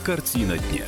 Картина дня.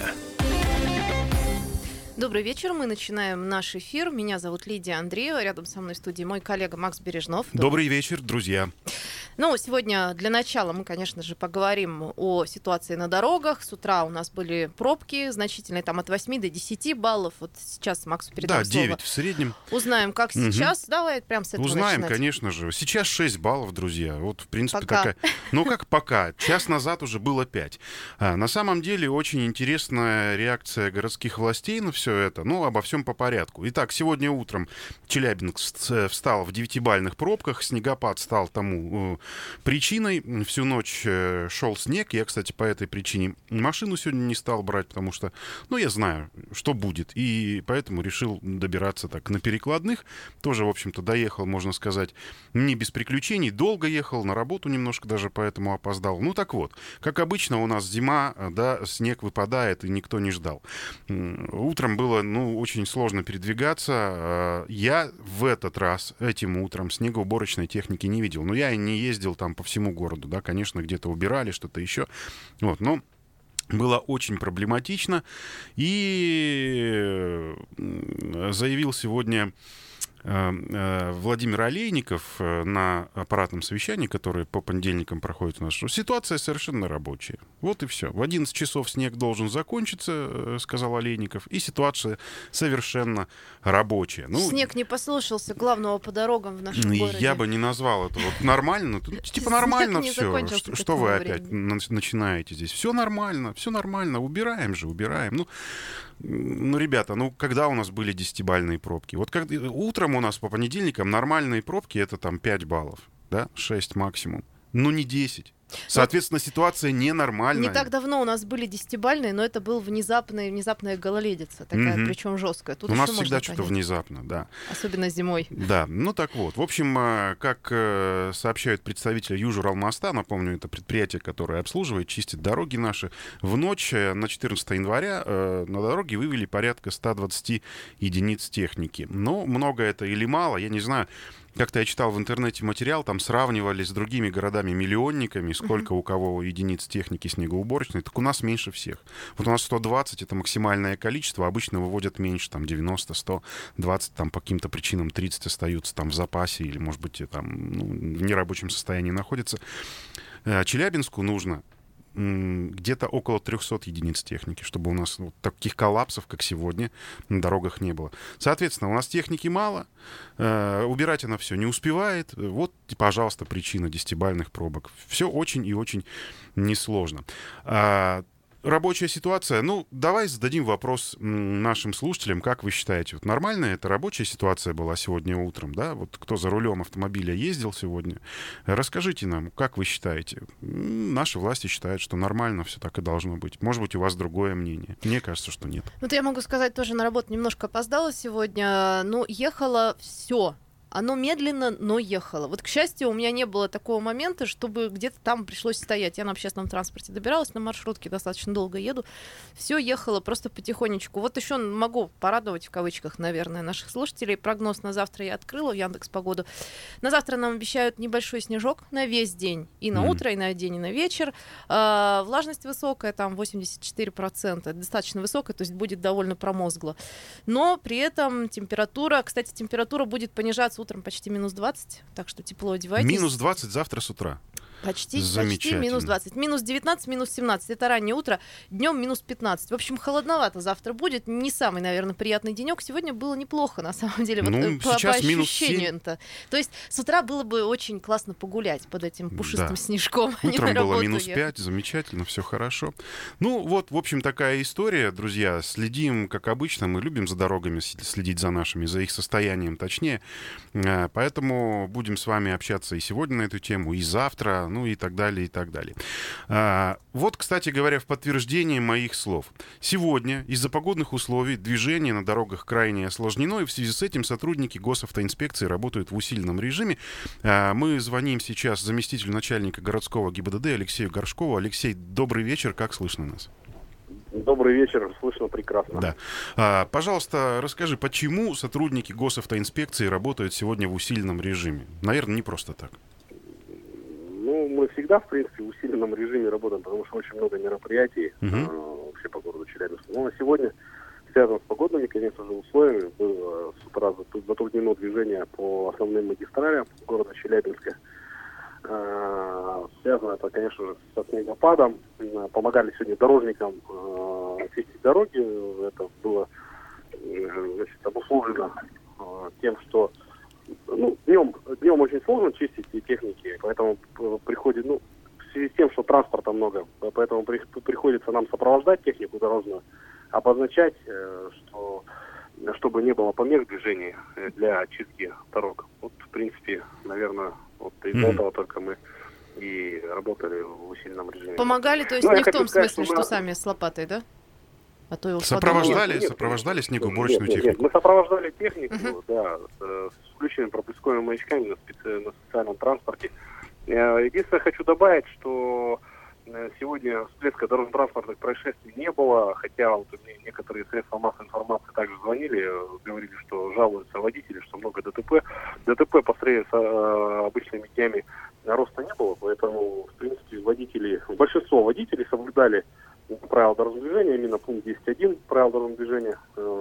Добрый вечер, мы начинаем наш эфир. Меня зовут Лидия Андреева, рядом со мной в студии мой коллега Макс Бережнов. Добрый вечер, друзья. Ну, сегодня для начала мы, конечно же, поговорим о ситуации на дорогах. С утра у нас были пробки значительные, там от 8 до 10 баллов. Вот сейчас Максу передам Да, слово. 9 в среднем. Узнаем, как сейчас. Давай прям с этого Узнаем, начинать. конечно же. Сейчас 6 баллов, друзья. Вот, в принципе, Пока. такая... Ну, как пока. Час назад уже было 5. На самом деле, очень интересная реакция городских властей на все это. Ну, обо всем по порядку. Итак, сегодня утром Челябинск встал в 9-бальных пробках. Снегопад стал тому причиной. Всю ночь шел снег. Я, кстати, по этой причине машину сегодня не стал брать, потому что, ну, я знаю, что будет. И поэтому решил добираться так на перекладных. Тоже, в общем-то, доехал, можно сказать, не без приключений. Долго ехал, на работу немножко даже поэтому опоздал. Ну, так вот, как обычно у нас зима, да, снег выпадает, и никто не ждал. Утром было, ну, очень сложно передвигаться. Я в этот раз, этим утром, снегоуборочной техники не видел. Но я и не ездил там по всему городу, да, конечно, где-то убирали, что-то еще. Вот, но было очень проблематично. И заявил сегодня Владимир Олейников на аппаратном совещании, которое по понедельникам проходит у нас, что ситуация совершенно рабочая. Вот и все. В 11 часов снег должен закончиться, сказал Олейников, и ситуация совершенно рабочая. Ну, Снег не послушался главного по дорогам в нашем городе. Я бы не назвал это вот нормально. Типа нормально все. Что вы опять начинаете здесь? Все нормально, убираем же. Ну, ребята, ну, когда у нас были 10-бальные пробки? Вот утром у нас по понедельникам нормальные пробки — это там 5 баллов, да, 6 максимум. Но не 10. Соответственно, ситуация ненормальная. Не так давно у нас были 10-бальные, но это была внезапная гололедица, такая, причем жесткая. Тут у нас всегда что-то внезапно, да. Особенно зимой. Да, ну так вот. В общем, как сообщают представители Южуралмоста, напомню, это предприятие, которое обслуживает, чистит дороги наши, в ночь на 14 января на дороге вывели порядка 120 единиц техники. Но много это или мало, я не знаю. Как-то я читал в интернете материал, там сравнивали с другими городами-миллионниками, сколько у кого единиц техники снегоуборочной, так у нас меньше всех. Вот у нас 120 — это максимальное количество, обычно выводят меньше, там 90, 120, там по каким-то причинам 30 остаются там в запасе или, может быть, там, ну, в нерабочем состоянии находятся. Челябинску нужно где-то около 300 единиц техники, чтобы у нас вот таких коллапсов, как сегодня, на дорогах не было. Соответственно, у нас техники мало, убирать она все не успевает. Вот, пожалуйста, причина 10-бальных пробок. Все очень и очень несложно. Рабочая ситуация. Ну, давай зададим вопрос нашим слушателям. Как вы считаете, вот нормальная эта рабочая ситуация была сегодня утром, да? Вот кто за рулем автомобиля ездил сегодня, расскажите нам, как вы считаете? Наши власти считают, что нормально, все так и должно быть. Может быть, у вас другое мнение. Мне кажется, что нет. Вот я могу сказать, тоже на работу немножко опоздала сегодня, но ехала все. Оно медленно, но ехало. Вот, к счастью, у меня не было такого момента, чтобы где-то там пришлось стоять. Я на общественном транспорте добиралась, на маршрутке достаточно долго еду. Все ехало просто потихонечку. Вот еще могу порадовать, в кавычках, наверное, наших слушателей. Прогноз на завтра я открыла в Яндекс.Погоду. На завтра нам обещают небольшой снежок на весь день. И на утро, и на день, и на вечер. Влажность высокая, там 84%. Достаточно высокая, то есть будет довольно промозгло. Но при этом температура, кстати, температура будет понижаться утром почти минус 20, так что тепло одевайтесь. Минус 20 завтра с утра. Почти минус 20. Минус 19, минус 17. Это раннее утро. Днем минус 15. В общем, холодновато завтра будет. Не самый, наверное, приятный денек. Сегодня было неплохо, на самом деле. Ну, вот, по ощущениям-то. То есть с утра было бы очень классно погулять под этим пушистым снежком. Утром было минус 5. Замечательно, все хорошо. Ну, вот, в общем, такая история, друзья. Следим, как обычно. Мы любим за дорогами следить за нашими, за их состоянием, точнее. Поэтому будем с вами общаться и сегодня на эту тему, и завтра, ну и так далее, и так далее. Вот, кстати говоря, в подтверждение моих слов. Сегодня из-за погодных условий движение на дорогах крайне осложнено, и в связи с этим сотрудники госавтоинспекции работают в усиленном режиме. Мы звоним сейчас заместителю начальника городского ГИБДД Алексею Горшкову. Алексей, добрый вечер, как слышно нас? Добрый вечер, слышно прекрасно. Да. Пожалуйста, расскажи, почему сотрудники госавтоинспекции работают сегодня в усиленном режиме? Наверное, не просто так. Ну, мы всегда, в принципе, в усиленном режиме работаем, потому что очень много мероприятий вообще по городу Челябинску. Но на сегодня связано с погодными, конечно же, условиями. Было с утра затруднено движение по основным магистралям города Челябинска. Связано это, конечно же, со снегопадом. Помогали сегодня дорожникам чистить дороги. Это было, значит, обусловлено тем, что днем очень сложно чистить и техники, поэтому приходит, в связи с тем, что транспорта много, поэтому приходится нам сопровождать технику дорожную, обозначать, чтобы не было помех движения для очистки дорог. Вот, в принципе, наверное, вот из-за этого только мы и работали в усиленном режиме. Помогали, то есть не в том смысле, что сами с лопатой, да? А то сопровождали снегоуборочную технику? Нет, мы сопровождали технику, да, с включенными проблесковыми маячками на специальном транспорте. Единственное, хочу добавить, что сегодня всплеска дорожно-транспортных происшествий не было, хотя вот мне некоторые средства массовой информации также звонили, говорили, что жалуются водители, что много ДТП. ДТП по сравнению с обычными днями роста не было, поэтому, в принципе, большинство водителей соблюдали правила дорожного движения, именно пункт 10.1 правил дорожного движения,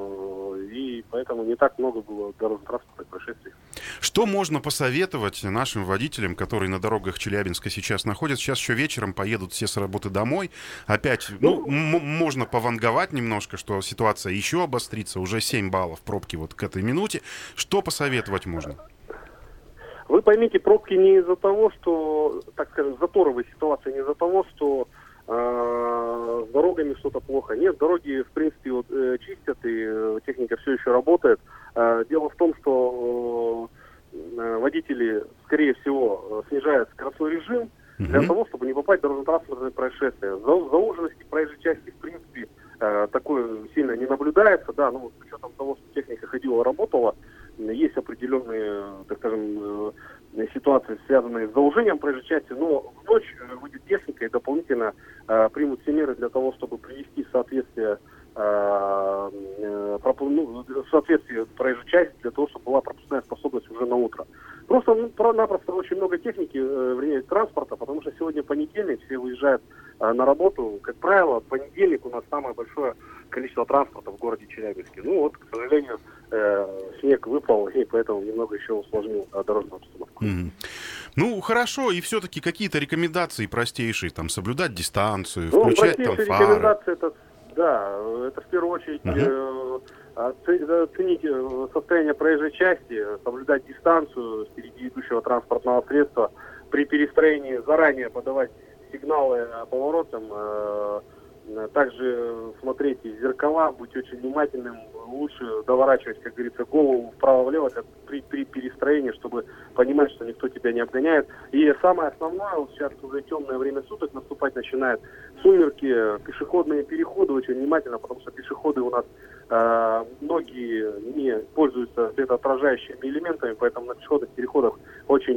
и поэтому не так много было дорожно-транспортных происшествий. Что можно посоветовать нашим водителям, которые на дорогах Челябинска сейчас находятся? Сейчас еще вечером поедут все с работы домой. Опять, можно пованговать немножко, что ситуация еще обострится. Уже 7 баллов пробки вот к этой минуте. Что посоветовать можно? Вы поймите, пробки не из-за того, что, так скажем, заторовая ситуация, не из-за того, что с дорогами что-то плохо. Нет, дороги, в принципе, чистят, и техника все еще работает. Дело в том, что водители, скорее всего, снижают скоростной режим для того, чтобы не попасть в дорожно-транспортные происшествия. Зауженности проезжей части, в принципе, такое сильно не наблюдается. Да, с учетом того, что техника ходила, работала, есть определенные, так скажем, ситуации, связанные с заужением проезжей части, но в ночь выйдет техника и дополнительно примут все меры для того, чтобы привести в соответствие проезжей части, для того, чтобы была пропускная способность уже на утро. Просто-напросто очень много техники, транспорта, потому что сегодня понедельник, все выезжают на работу. Как правило, в понедельник у нас самое большое количество транспорта в городе Челябинске. К сожалению, снег выпал, и поэтому немного еще усложнил дорожную обстановку. Хорошо, и все-таки какие-то рекомендации простейшие, соблюдать дистанцию, включать фары. Рекомендации, это в первую очередь оценить состояние проезжей части, соблюдать дистанцию впереди идущего транспортного средства, при перестроении заранее подавать сигналы поворотам, также смотреть в зеркала, быть очень внимательным, лучше доворачивать, как говорится, голову вправо-влево при перестроении, чтобы понимать, что никто тебя не обгоняет. И самое основное, сейчас уже темное время суток наступать начинает, сумерки, пешеходные переходы очень внимательно, потому что пешеходы у нас многие не пользуются светоотражающими элементами, поэтому на пешеходных переходах очень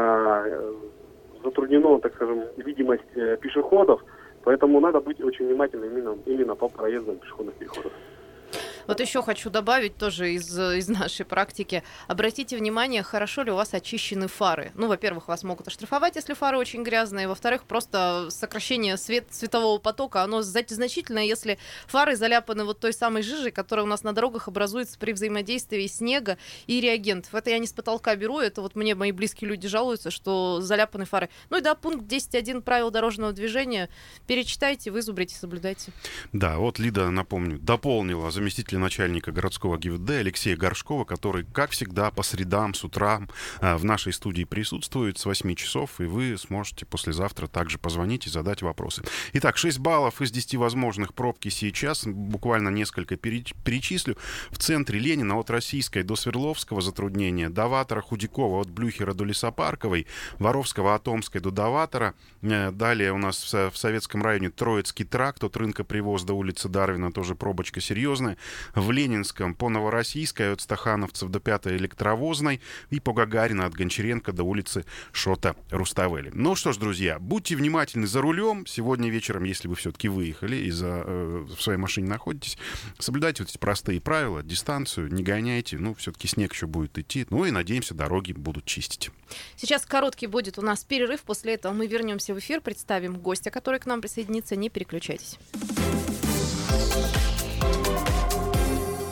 затруднена, так скажем, видимость пешеходов. Поэтому надо быть очень внимательным именно по проездам пешеходных переходов. Вот еще хочу добавить тоже из нашей практики. Обратите внимание, хорошо ли у вас очищены фары. Во-первых, вас могут оштрафовать, если фары очень грязные. Во-вторых, просто сокращение светового потока, оно значительное, если фары заляпаны вот той самой жижей, которая у нас на дорогах образуется при взаимодействии снега и реагентов. Это я не с потолка беру, это вот мне мои близкие люди жалуются, что заляпаны фары. Пункт 10.1 правил дорожного движения. Перечитайте, вызубрите, соблюдайте. Да, вот Лида, напомню, дополнила заместителя начальника городского ГИБДД Алексея Горшкова, который, как всегда, по средам с утра в нашей студии присутствует с 8 часов, и вы сможете послезавтра также позвонить и задать вопросы. Итак, 6 баллов из 10 возможных пробки сейчас, буквально несколько перечислю. В центре Ленина от Российской до Свердловского затруднения, Доватора, Худякова от Блюхера до Лесопарковой, Воровского от Омской до Доватора. Далее у нас в Советском районе Троицкий тракт от рынка Привоз до улицы Дарвина, тоже пробочка серьезная. В Ленинском по Новороссийской от Стахановцев до 5-й Электровозной и по Гагарина от Гончаренко до улицы Шота Руставели. Ну что ж, друзья, будьте внимательны за рулем. Сегодня вечером, если вы все-таки выехали и в своей машине находитесь, соблюдайте вот эти простые правила, дистанцию, не гоняйте. Все-таки снег еще будет идти. И, надеемся, дороги будут чистить. Сейчас короткий будет у нас перерыв. После этого мы вернемся в эфир, представим гостя, который к нам присоединится. Не переключайтесь.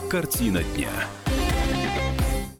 Картина дня.